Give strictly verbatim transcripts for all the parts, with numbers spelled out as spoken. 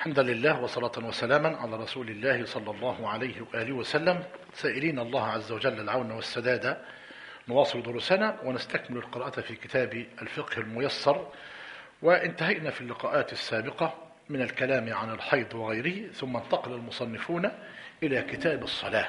الحمد لله وصلاة وسلاما على رسول الله صلى الله عليه وآله وسلم، سائلين الله عز وجل العون والسداد. نواصل دروسنا ونستكمل القراءة في كتاب الفقه الميسر، وانتهينا في اللقاءات السابقة من الكلام عن الحيض وغيره، ثم انتقل المصنفون إلى كتاب الصلاة،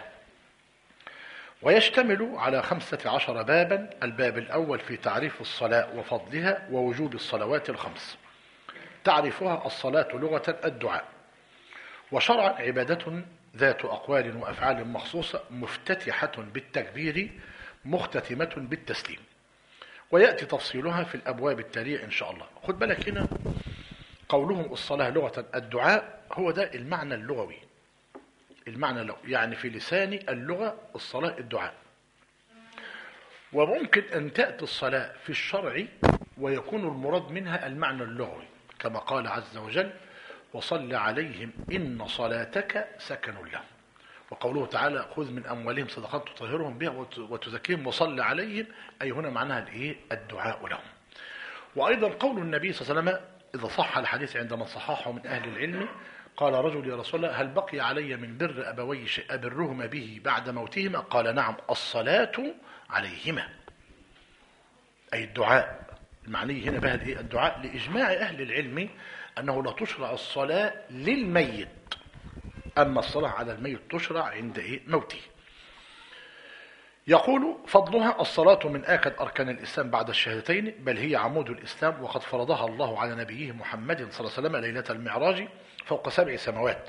ويشتمل على خمسة عشر بابا. الباب الأول في تعريف الصلاة وفضلها ووجوب الصلوات الخمس. تعرفها: الصلاة لغة الدعاء، وشرعا عبادة ذات أقوال وأفعال مخصوصة، مفتتحة بالتكبير مختتمة بالتسليم، ويأتي تفصيلها في الأبواب التالية إن شاء الله. خد بالك هنا قولهم الصلاة لغة الدعاء، هو ده المعنى اللغوي، المعنى اللغوي يعني في لسان اللغة الصلاة الدعاء. وممكن أن تأتي الصلاة في الشرع ويكون المراد منها المعنى اللغوي، كما قال عز وجل: وصل عليهم إن صلاتك سكن لهم. وقوله تعالى: خذ من أموالهم صدقات تطهرهم بها وتزكيهم وصل عليهم، أي هنا معناها الإيه؟ الدعاء لهم. وأيضا قول النبي صلى الله عليه وسلم إذا صح الحديث عندما صححه من أهل العلم، قال رجل: يا رسول الله، هل بقي علي من بر أبوي شيء أبرهما به بعد موتهما؟ قال: نعم، الصلاة عليهما، أي الدعاء. المعني هنا بها الإيه؟ الدعاء، لإجماع أهل العلم أنه لا تشرع الصلاة للميت، أما الصلاة على الميت تشرع عند إيه؟ موته. يقول: فضلها: الصلاة من آكد أركان الإسلام بعد الشهادتين، بل هي عمود الإسلام، وقد فرضها الله على نبيه محمد صلى الله عليه وسلم ليلة المعراج فوق سبع سماوات،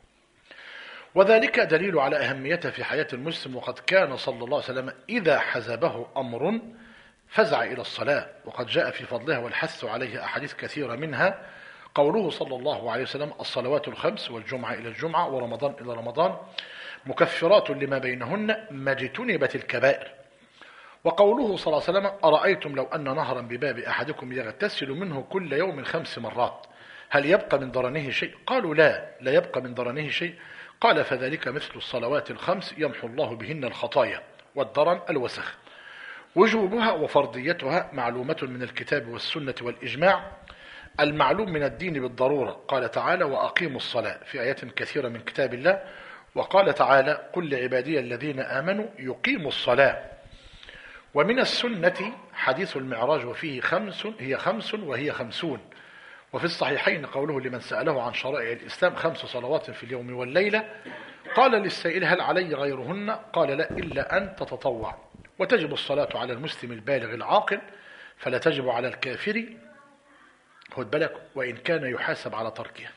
وذلك دليل على أهميتها في حياة المسلم. وقد كان صلى الله عليه وسلم إذا حزبه أمر فزع إلى الصلاة، وقد جاء في فضلها والحث عليها أحاديث كثيرة، منها قوله صلى الله عليه وسلم: الصلوات الخمس والجمعة إلى الجمعة ورمضان إلى رمضان مكفرات لما بينهن ما اجتنبت الكبائر. وقوله صلى الله عليه وسلم: أرأيتم لو أن نهرا بباب أحدكم يغتسل منه كل يوم خمس مرات هل يبقى من درنه شيء؟ قالوا: لا، لا يبقى من درنه شيء. قال: فذلك مثل الصلوات الخمس يمحو الله بهن الخطايا والدرن الوسخ. وجوبها وفرضيتها معلومة من الكتاب والسنة والإجماع، المعلوم من الدين بالضرورة. قال تعالى: وأقيموا الصلاة، في آيات كثيرة من كتاب الله. وقال تعالى: قل لعبادي الذين آمنوا يقيموا الصلاة. ومن السنة حديث المعراج، وفيه خمس، هي خمس وهي خمسون. وفي الصحيحين قوله لمن سأله عن شرائع الإسلام: خمس صلوات في اليوم والليلة. قال للسائل: هل علي غيرهن؟ قال: لا، إلا أن تتطوع. وتجب الصلاة على المسلم البالغ العاقل، فلا تجب على الكافر، خد بالك، وإن كان يحاسب على تركها.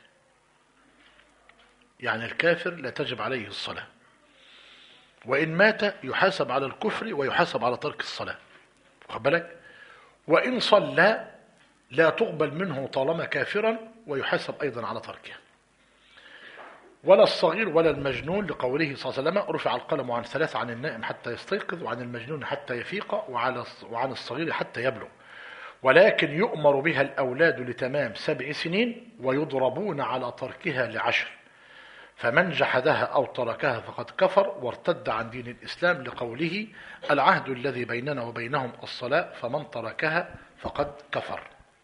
يعني الكافر لا تجب عليه الصلاة، وإن مات يحاسب على الكفر ويحاسب على ترك الصلاة، خد بالك. وإن صلى لا تقبل منه طالما كافرا، ويحاسب أيضا على تركها. ولا الصغير ولا المجنون، لقوله صلى الله عليه وسلم: رفع القلم عن ثلاث، عن النائم حتى يستيقظ، وعن المجنون حتى يفيق، وعن الصغير حتى يبلغ. ولكن يؤمر بها الأولاد لتمام سبع سنين، ويضربون على تركها لعشر، فمن جحدها أو تركها فقد كفر وارتد عن دين الإسلام، لقوله: العهد الذي بيننا وبينهم الصلاة، فمن تركها فقد كفر.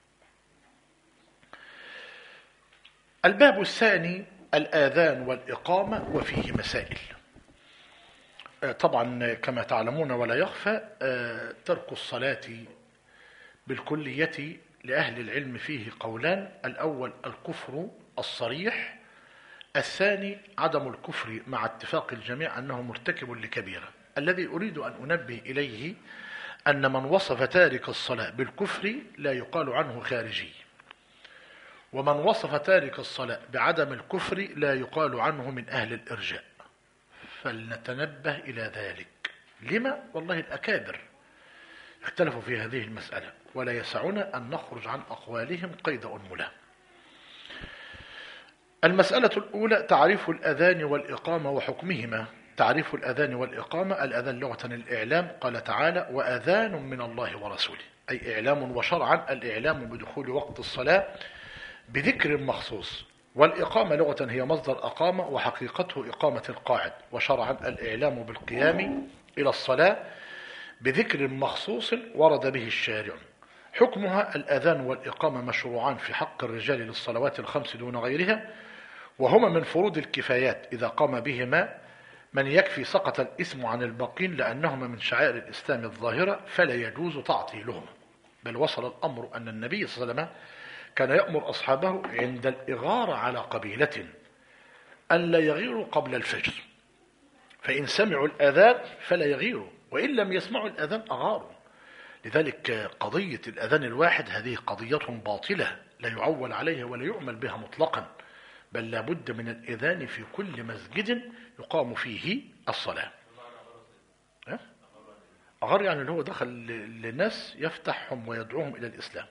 الباب الثاني الآذان والإقامة، وفيه مسائل. طبعا كما تعلمون ولا يخفى، ترك الصلاة بالكلية لأهل العلم فيه قولان: الأول الكفر الصريح، الثاني عدم الكفر مع اتفاق الجميع أنه مرتكب لكبيرة. الذي أريد أن أنبه إليه أن من وصف تارك الصلاة بالكفر لا يقال عنه خارجي، ومن وصف تارك الصلاة بعدم الكفر لا يقال عنه من أهل الإرجاء. فلنتنبه إلى ذلك. لما؟ والله الأكابر اختلفوا في هذه المسألة، ولا يسعنا أن نخرج عن أقوالهم قيد أنملة. المسألة الأولى تعريف الأذان والإقامة وحكمهما. تعريف الأذان والإقامة: الأذان لغة الإعلام، قال تعالى: وأذان من الله ورسوله، أي إعلام، وشرعا الإعلام بدخول وقت الصلاة بذكر مخصوص. والإقامة لغة هي مصدر أقامة، وحقيقته إقامة القاعد، وشرعا الإعلام بالقيام إلى الصلاة بذكر مخصوص ورد به الشارع. حكمها: الأذان والإقامة مشروعان في حق الرجال للصلوات الخمس دون غيرها، وهما من فروض الكفايات إذا قام بهما من يكفي سقط الإثم عن الباقين، لأنهما من شعائر الإسلام الظاهرة فلا يجوز تعطيلهما. بل وصل الأمر أن النبي صلى الله عليه وسلم كان يأمر أصحابه عند الإغارة على قبيلة أن لا يغيروا قبل الفجر، فإن سمعوا الأذان فلا يغيروا، وإن لم يسمعوا الأذان أغاروا. لذلك قضية الأذان الواحد هذه قضية باطلة لا يعول عليها ولا يعمل بها مطلقا، بل لابد من الإذان في كل مسجد يقام فيه الصلاة. أغار يعني اللي هو دخل للناس يفتحهم ويدعوهم إلى الإسلام.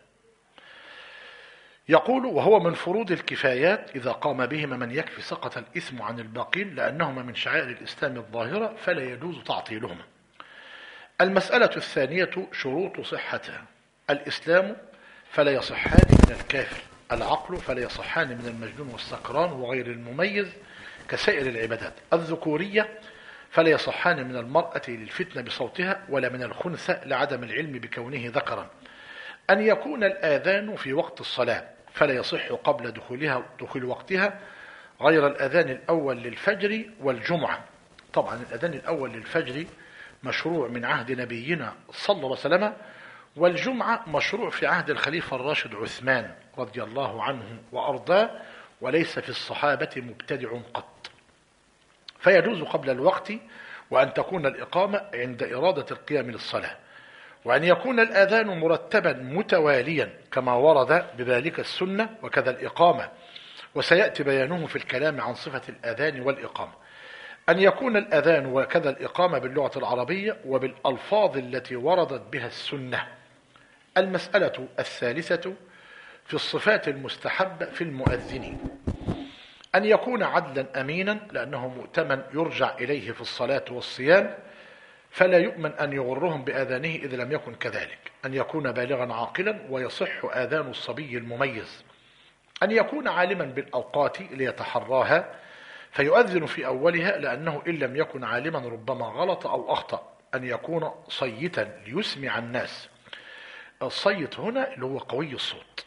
يقول: وهو من فروض الكفايات إذا قام بهما من يكفي سقط الإثم عن الباقين، لأنهما من شعائر الإسلام الظاهرة فلا يجوز تعطيلهما. المسألة الثانية: شروط صحتها. الإسلام فلا يصحان من الكافر، العقل فلا يصحان من المجنون والسكران وغير المميز كسائر العبادات، الذكورية فلا يصحان من المرأة للفتنة بصوتها ولا من الخنثى لعدم العلم بكونه ذكرا. أن يكون الآذان في وقت الصلاة فلا يصح قبل دخولها دخول وقتها غير الأذان الأول للفجر والجمعة. طبعا الأذان الأول للفجر مشروع من عهد نبينا صلى الله عليه وسلم، والجمعة مشروع في عهد الخليفة الراشد عثمان رضي الله عنه وأرضاه، وليس في الصحابة مبتدع قط، فيجوز قبل الوقت، وأن تكون الإقامة عند إرادة القيام للصلاة، وأن يكون الأذان مرتبا متواليا كما ورد بذلك السنة، وكذا الإقامة، وسيأتي بيانه في الكلام عن صفة الأذان والإقامة. أن يكون الأذان وكذا الإقامة باللغة العربية وبالألفاظ التي وردت بها السنة. المسألة الثالثة في الصفات المستحبة في المؤذن: أن يكون عدلا أمينا، لأنه مؤتمن يرجع إليه في الصلاة والصيام، فلا يؤمن أن يغرهم بآذانه إذا لم يكن كذلك. أن يكون بالغا عاقلا، ويصح آذان الصبي المميز. أن يكون عالما بالأوقات ليتحراها فيؤذن في أولها، لأنه إن لم يكن عالما ربما غلط أو أخطأ. أن يكون صيتا ليسمع الناس. الصيت هنا اللي هو قوي الصوت،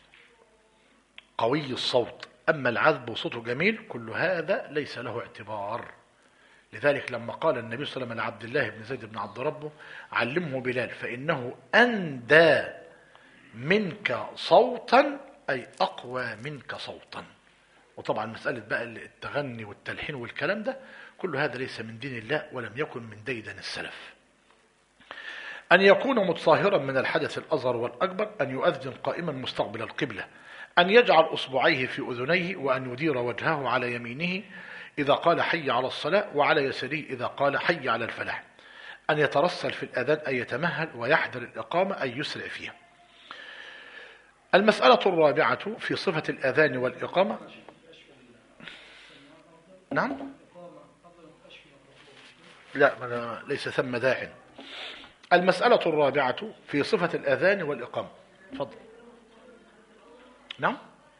قوي الصوت. أما العذب وصوته جميل كل هذا ليس له اعتبار. لذلك لما قال النبي صلى الله عليه وسلم لعبد الله بن زيد بن عبد ربه: علمه بلال فإنه أندى منك صوتا، أي أقوى منك صوتا. وطبعا مسألة بقى التغني والتلحين والكلام ده كل هذا ليس من دين الله ولم يكن من ديدن السلف. أن يكون متطهرا من الحدث الأصغر والأكبر. أن يؤذن قائما مستقبل القبلة. أن يجعل أصبعيه في أذنيه، وأن يدير وجهه على يمينه إذا قال حي على الصلاة، وعلى يساره إذا قال حي على الفلاح. أن يترسل في الأذان، أي يتمهل ويحضر الإقامة، أي يسرع فيها. المسألة الرابعة في صفة الأذان والإقامة. نعم، لا ليس ثم داع. المسألة الرابعة في صفة الأذان والإقامة. تفضل. نعم،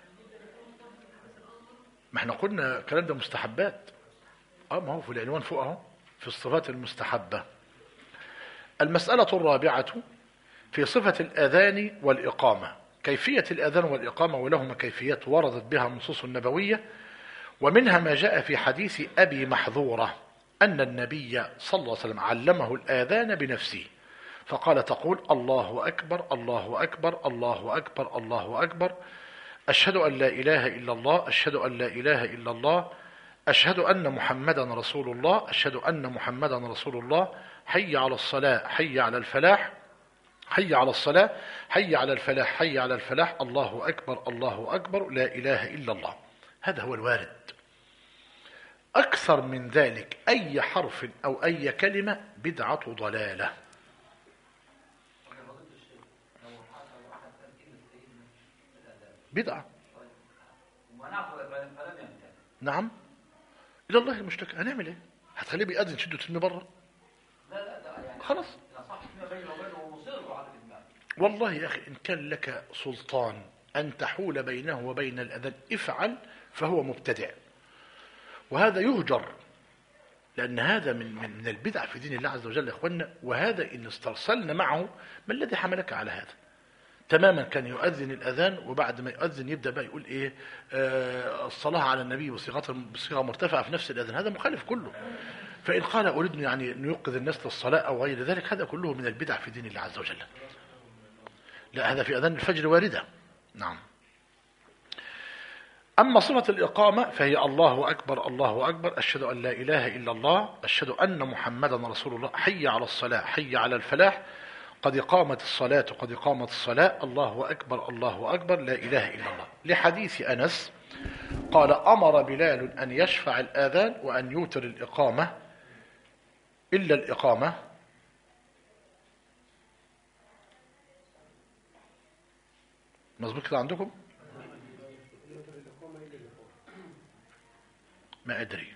ما احنا قلنا الكلام ده مستحبات. اه ما هو في العنوان فوق اهو في الصفات المستحبة. المسألة الرابعة في صفة الأذان والإقامة. كيفية الأذان والإقامة، ولهما كيفيات وردت بها النصوص النبوية، ومنها ما جاء في حديث أبي محذورة أن النبي صلى الله عليه وسلم علمه الآذان بنفسه، فقال: تقول الله أكبر الله أكبر الله أكبر الله أكبر، أشهد أن لا إله إلا الله أشهد أن لا إله إلا الله أشهد أن محمدا رسول الله أشهد أن محمدا رسول الله، حي على الصلاة حي على الفلاح حي على الصلاة حي على الفلاح حي على الفلاح، الله أكبر الله أكبر لا إله إلا الله. هذا هو الوارد. أكثر من ذلك أي حرف أو أي كلمة بدعة ضلالة. بدعة. نعم، إلى الله المشتكى. هنعمل إيه؟ هتخليه بيأذن شده ترمي بره؟ لا لا لا يعني خلاص. والله يا أخي إن كان لك سلطان أن تحول بينه وبين الأذان افعل، فهو مبتدع، وهذا يهجر، لأن هذا من من من البدع في دين الله عز وجل يا إخواننا. وهذا إن استرسلنا معه، ما الذي حملك على هذا؟ تماما كان يؤذن الأذان، وبعد ما يؤذن يبدأ بقى يقول إيه آه الصلاة على النبي بصيغة بصيغة مرتفعة في نفس الأذان، هذا مخالف كله. فإن قال أريد يعني أن يوقظ الناس للصلاة أو غير ذلك، هذا كله من البدع في دين الله عز وجل. لا، هذا في أذان الفجر واردة. نعم. أما صفة الإقامة فهي الله أكبر الله أكبر، أشهد أن لا إله إلا الله، أشهد أن محمدا رسول الله، حي على الصلاة، حي على الفلاح، قد قامت الصلاة قد قامت الصلاة، الله أكبر الله أكبر، لا إله إلا الله. لحديث أنس قال أمر بلال أن يشفع الآذان وأن يوتر الإقامة إلا الإقامة. مظبوط كده عندكم؟ ما أدري.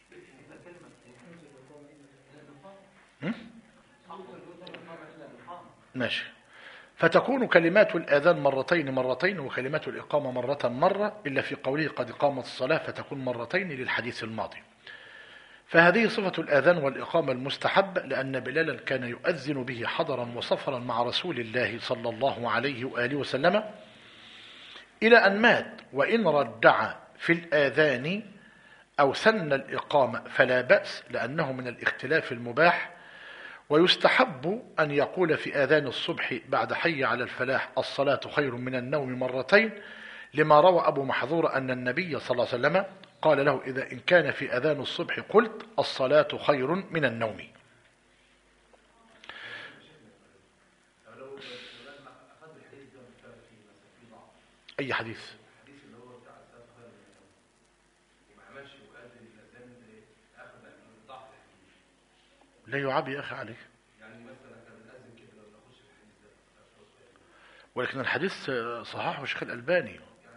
ماشي. فتكون كلمات الآذان مرتين مرتين، وكلمات الإقامة مرة مرة، إلا في قوله قد قامت الصلاة فتكون مرتين للحديث الماضي. فهذه صفة الآذان والإقامة المستحب، لأن بلالا كان يؤذن به حضرا وسفرا مع رسول الله صلى الله عليه وآله وسلم إلى أن مات، وإن ردع في الآذان أو سن الإقامة فلا بأس، لأنه من الاختلاف المباح. ويستحب أن يقول في آذان الصبح بعد حي على الفلاح الصلاة خير من النوم مرتين، لما روى أبو محذور أن النبي صلى الله عليه وسلم قال له إذا إن كان في آذان الصبح قلت الصلاة خير من النوم. أي حديث؟ لا يعاب يا أخي عليك. ولكن الحديث صححه الشيخ الألباني.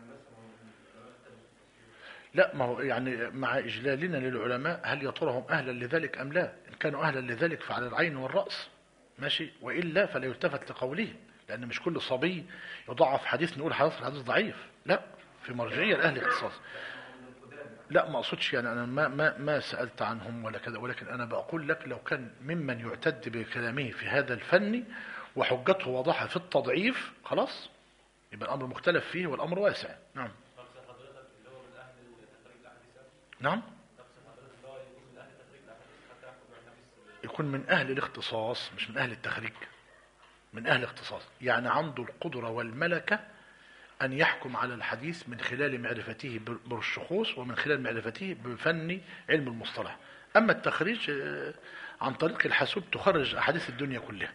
لا، ما هو يعني مع إجلالنا للعلماء هل يا ترى هم أهلا لذلك أم لا؟ إن كانوا أهلا لذلك فعلى العين والرأس ماشي، وإلا فلا يلتفت لقوله، لأن مش كل صبي يضعف حديث نقول حديث الحديث ضعيف، لا، في مرجعية لأهل الاختصاص. لا، ما أقصدش يعني أنا ما ما ما سألت عنهم ولا كذا، ولكن أنا بقول لك لو كان ممن يعتد بكلامه في هذا الفن وحجته واضحة في التضعيف خلاص يبقى الأمر مختلف فيه والأمر واسع. نعم. نعم. يكون من أهل الاختصاص مش من أهل التخريج، من أهل الاختصاص، يعني عنده القدرة والملكة أن يحكم على الحديث من خلال معرفته بالشخوص ومن خلال معرفته بفن علم المصطلح. أما التخريج عن طريق الحاسوب تخرج أحاديث الدنيا كلها.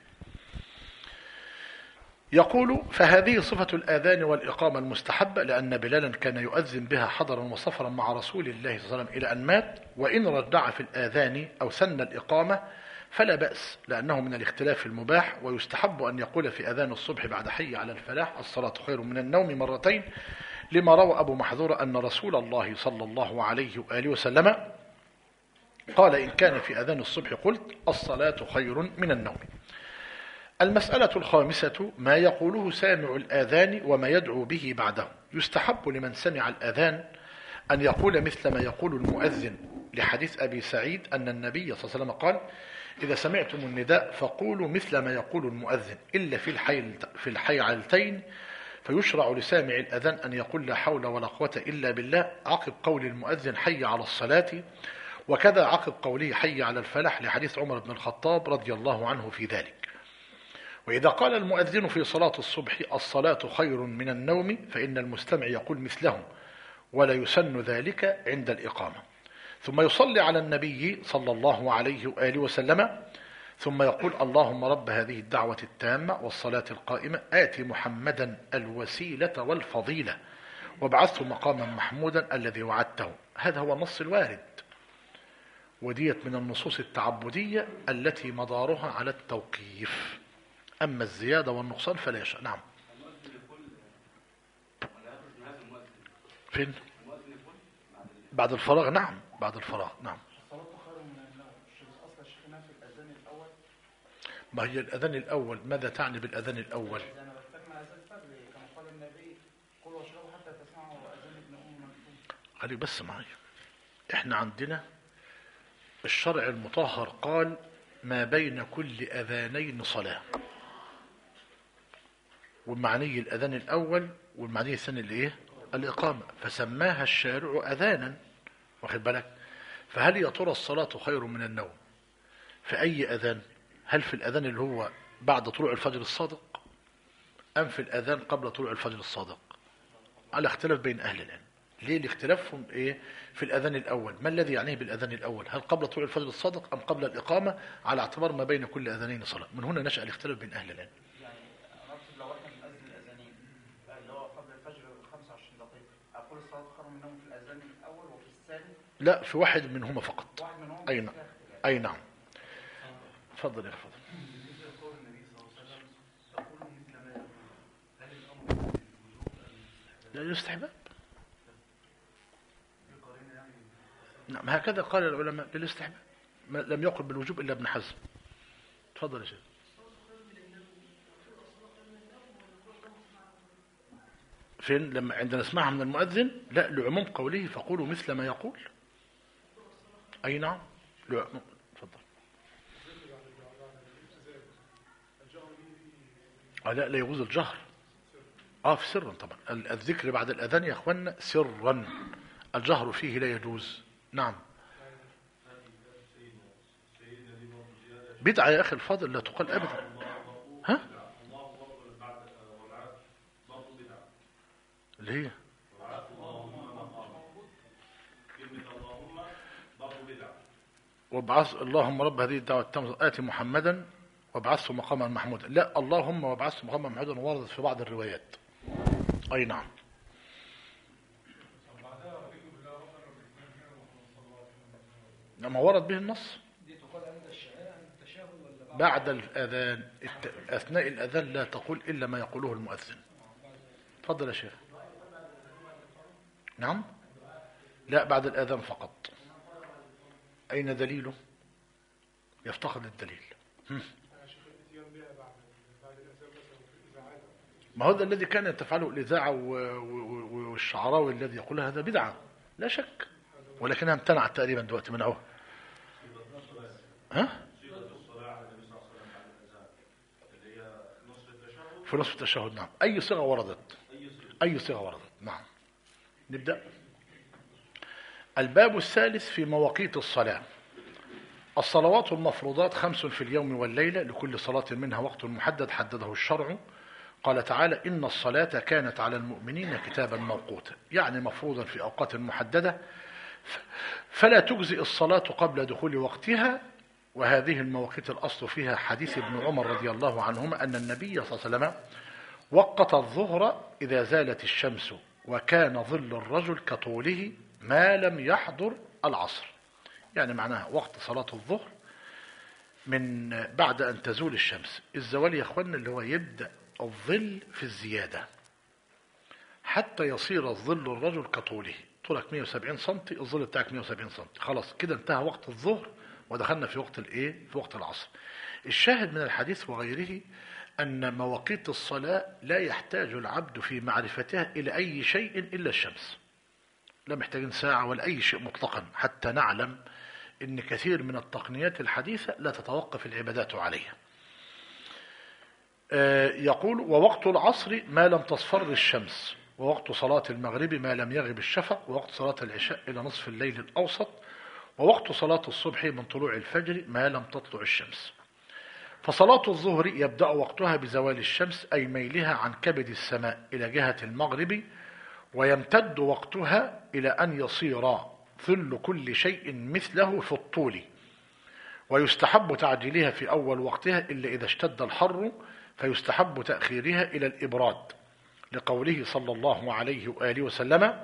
يقول فهذه صفة الآذان والإقامة المستحبة، لأن بلالا كان يؤذن بها حضرا وسفرا مع رسول الله صلى الله عليه وسلم إلى أن مات، وإن ردع في الآذان أو سن الإقامة فلا بأس، لأنه من الاختلاف المباح. ويستحب أن يقول في أذان الصبح بعد حي على الفلاح الصلاة خير من النوم مرتين، لما روى أبو محذور أن رسول الله صلى الله عليه وآله وسلم قال إن كان في أذان الصبح قلت الصلاة خير من النوم. المسألة الخامسة ما يقوله سامع الآذان وما يدعو به بعده. يستحب لمن سمع الآذان أن يقول مثل ما يقول المؤذن، لحديث أبي سعيد أن النبي صلى الله عليه وسلم قال إذا سمعتم النداء فقولوا مثل ما يقول المؤذن إلا في الحي في الحيعلتين، فيشرع لسامع الأذان أن يقول لا حول ولا قوة إلا بالله عقب قول المؤذن حي على الصلاة، وكذا عقب قوله حي على الفلاح، لحديث عمر بن الخطاب رضي الله عنه في ذلك. وإذا قال المؤذن في صلاة الصبح الصلاة خير من النوم فإن المستمع يقول مثله، ولا يسن ذلك عند الإقامة. ثم يصلي على النبي صلى الله عليه وآله وسلم، ثم يقول اللهم رب هذه الدعوة التامة والصلاة القائمة آتي محمدا الوسيلة والفضيلة وابعثه مقاما محمودا الذي وعدته. هذا هو النص الوارد، وديت من النصوص التعبدية التي مدارها على التوقيف، أما الزيادة والنقصان فلا يشاء. نعم. فين؟ بعد الفراغ. نعم بعد الفراغ. نعم. ما هي الأذان الأول؟ ماذا تعني بالأذان الأول؟ خليك بس معي. احنا عندنا الشرع المطهر قال ما بين كل أذانين صلاة، والمعني الأذان الأول والمعني الثاني الإيه؟ الإقامة، فسماها الشارع أذانا، واخد بالك؟ فهل يا ترى الصلاة خير من النوم في أي أذان؟ هل في الأذان اللي هو بعد طلوع الفجر الصادق أم في الأذان قبل طلوع الفجر الصادق؟ على اختلاف بين أهل العلم. ليه الاختلافهم إيه في الأذان الأول؟ ما الذي يعنيه بالأذان الأول؟ هل قبل طلوع الفجر الصادق أم قبل الإقامة؟ على اعتبار ما بين كل أذانين صلاة. من هنا نشأ الاختلاف بين أهل العلم. يعني نقصد لو احنا بنأذن الأذانين اللي هو قبل الفجر ب خمسة وعشرين دقيقة، أقول الصلاة خير منهم في الأذان الأول وفي الثاني؟ لا، في واحد منهما فقط. واحد منهم. أي نعم، أي نعم. تفضل يا فضل. لا، الاستحباب. نعم، هكذا قال العلماء للاستحباب، لم يقل بالوجوب إلا ابن حزم. تفضل يا شيخ. فين لما عندنا نسمعها من المؤذن؟ لا، لعموم قوله فقولوا مثل ما يقول. أي نعم، لعموم. تفضل. آه لا، لا يجوز الجهر. اه في سرا طبعا. الذكر بعد الأذان يا اخوانا سرا، الجهر فيه لا يجوز. نعم. بدعة يا أخي الفاضل لا تقال أبدا. ها؟ اللي هي وابعث اللهم رب هذه الدعوة التامة آتي محمدا وابعثه مقاما محمودا. لا، اللهم وابعثه مقاما محمودا وردت في بعض الروايات. أي نعم. لما ورد به النص بعد الأذان، أثناء الأذان لا تقول إلا ما يقوله المؤذن. تفضل يا شيخ. نعم، لا، بعد الأذان فقط. أين دليله؟ يفتقد الدليل. ما هذا الذي كان تفعله الإذاعة والشعراوي الذي يقول هذا بدعة لا شك، ولكنها امتنعت تقريبا دلوقتي منعوها. ها؟ في نصف التشهد. نعم. أي صيغة وردت؟ أي صيغة وردت. نعم. نبدأ. الباب الثالث في مواقيت الصلاة. الصلوات المفروضات خمس في اليوم والليلة، لكل صلاة منها وقت محدد حدده الشرع. قال تعالى إن الصلاة كانت على المؤمنين كتابا موقوتا، يعني مفروضا في أوقات محددة، فلا تجزئ الصلاة قبل دخول وقتها. وهذه المواقيت الأصل فيها حديث ابن عمر رضي الله عنهما أن النبي صلى الله عليه وسلم وقت الظهر إذا زالت الشمس، وكان ظل الرجل كطوله ما لم يحضر العصر. يعني معناها وقت صلاة الظهر من بعد أن تزول الشمس. الزوال يا أخوانا اللي هو يبدأ الظل في الزيادة حتى يصير الظل الرجل كطوله. طولك مئة وسبعين سنتي، الظل بتاعك مئة وسبعين سنتي، خلاص كده انتهى وقت الظهر ودخلنا في وقت الايه؟ في وقت العصر. الشاهد من الحديث وغيره أن مواقيت الصلاة لا يحتاج العبد في معرفتها إلى أي شيء إلا الشمس. لا محتاجين ساعة ولا أي شيء مطلقا، حتى نعلم أن كثير من التقنيات الحديثة لا تتوقف العبادات عليها. يقول ووقت العصر ما لم تصفر الشمس، ووقت صلاة المغرب ما لم يغب الشفق، ووقت صلاة العشاء إلى نصف الليل الأوسط، ووقت صلاة الصبح من طلوع الفجر ما لم تطلع الشمس. فصلاة الظهر يبدأ وقتها بزوال الشمس، أي ميلها عن كبد السماء إلى جهة المغرب، ويمتد وقتها إلى أن يصير ظل كل شيء مثله في الطول. ويستحب تعجيلها في أول وقتها إلا إذا اشتد الحر، فيستحب تأخيرها إلى الإبراد، لقوله صلى الله عليه وآله وسلم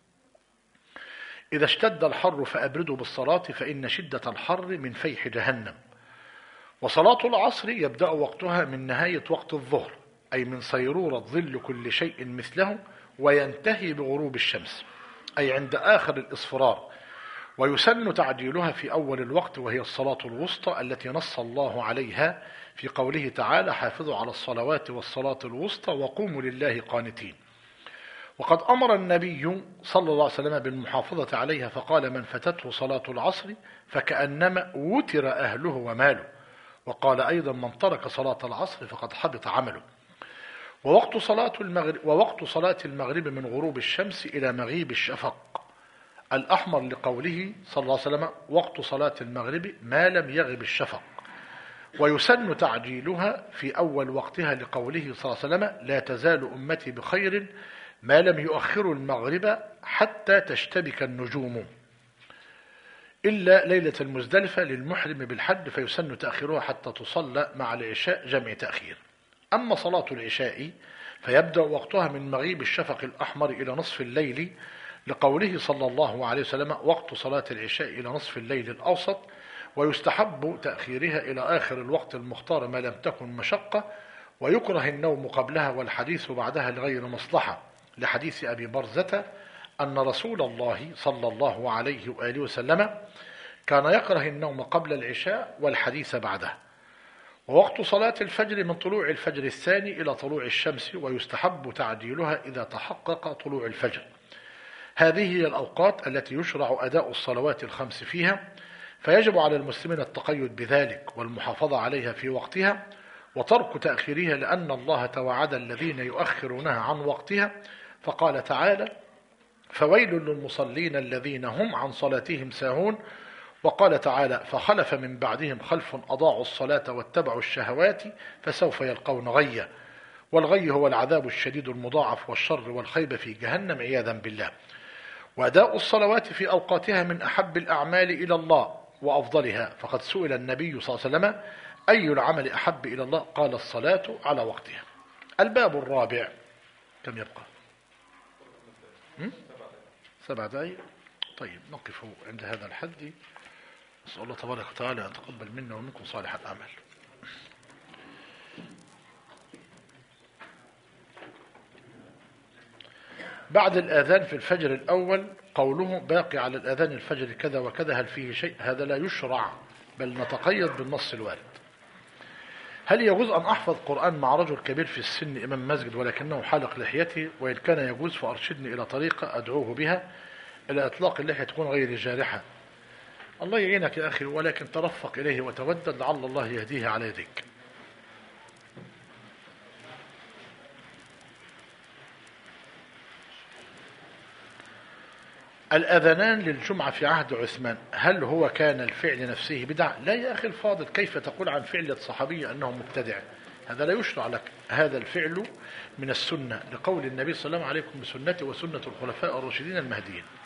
إذا اشتد الحر فأبردوا بالصلاة فإن شدة الحر من فيح جهنم. وصلاة العصر يبدأ وقتها من نهاية وقت الظهر، أي من صيرورة ظل كل شيء مثله، وينتهي بغروب الشمس، أي عند آخر الإصفرار. ويسن تعجيلها في أول الوقت، وهي الصلاة الوسطى التي نص الله عليها في قوله تعالى حافظوا على الصلوات والصلاة الوسطى وقوموا لله قانتين. وقد أمر النبي صلى الله عليه وسلم بالمحافظة عليها، فقال من فتته صلاة العصر فكأنما وتر أهله وماله. وقال أيضا من ترك صلاة العصر فقد حبط عمله. ووقت صلاة المغرب ووقت صلاة المغرب من غروب الشمس إلى مغيب الشفق الأحمر، لقوله صلى الله عليه وسلم: وقت صلاة المغرب ما لم يغب الشفق. ويسن تعجيلها في أول وقتها، لقوله صلى الله عليه وسلم: لا تزال أمتي بخير ما لم يؤخروا المغرب حتى تشتبك النجوم، إلا ليلة المزدلفة للمحرم بالحج، فيسن تأخيرها حتى تصلى مع العشاء جمع تأخير. أما صلاة العشاء فيبدأ وقتها من مغيب الشفق الأحمر إلى نصف الليل، لقوله صلى الله عليه وسلم: وقت صلاة العشاء إلى نصف الليل الأوسط. ويستحب تأخيرها إلى آخر الوقت المختار ما لم تكن مشقة، ويكره النوم قبلها والحديث بعدها لغير مصلحة، لحديث أبي برزة أن رسول الله صلى الله عليه وآله وسلم كان يكره النوم قبل العشاء والحديث بعدها. ووقت صلاة الفجر من طلوع الفجر الثاني إلى طلوع الشمس، ويستحب تعديلها إذا تحقق طلوع الفجر. هذه هي الأوقات التي يشرع أداء الصلوات الخمس فيها، فيجب على المسلمين التقيد بذلك والمحافظة عليها في وقتها وترك تأخيرها، لأن الله توعد الذين يؤخرونها عن وقتها، فقال تعالى: فويل للمصلين الذين هم عن صلاتهم ساهون. وقال تعالى: فخلف من بعدهم خلف أضاعوا الصلاة واتبعوا الشهوات فسوف يلقون غيا. والغي هو العذاب الشديد المضاعف والشر والخيبة في جهنم عياذا بالله. وأداء الصلوات في أوقاتها من أحب الأعمال إلى الله وأفضلها، فقد سئل النبي صلى الله عليه وسلم: أي العمل أحب إلى الله؟ قال: الصلاة على وقتها. الباب الرابع، كم يبقى؟ سبع دقائق. طيب نقف عند هذا الحد. نسأل الله تبارك وتعالى أن يتقبل منا ومنكم صالح الأعمال. بعد الآذان في الفجر الأول قوله: باقي على الآذان الفجر كذا وكذا، هل فيه شيء؟ هذا لا يشرع، بل نتقيد بالنص الوارد. هل يجوز أن أحفظ قرآن مع رجل كبير في السن إمام مسجد ولكنه حالق لحيته؟ وإن كان يجوز فأرشدني إلى طريقة أدعوه بها إلى إطلاق اللحية تكون غير جارحة. الله يعينك يا أخي، ولكن ترفق إليه وتودد لعل الله يهديه على يديك. الأذانان للجمعة في عهد عثمان، هل هو كان الفعل نفسه بدعة؟ لا يا أخي الفاضل، كيف تقول عن فعل الصحابي أنه مبتدع؟ هذا لا يشرع لك. هذا الفعل من السنة، لقول النبي صلى الله عليه وسلم: عليكم بسنتي وسنة الخلفاء الراشدين المهديين.